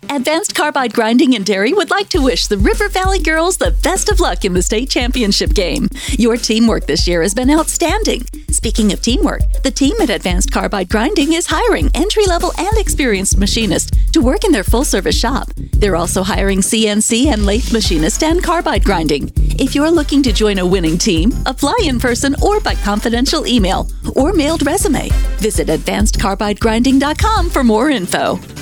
Advanced Carbide Grinding and Dairy would like to wish the River Valley girls the best of luck in the state championship game. Your teamwork this year has been outstanding. Speaking of teamwork, the team at Advanced Carbide Grinding is hiring entry-level and experienced machinists to work in their full-service shop. They're also hiring CNC and lathe machinists and carbide grinding. If you're looking to join a winning team, apply in person or by confidential email or mailed resume. Visit AdvancedCarbideGrinding.com for more info.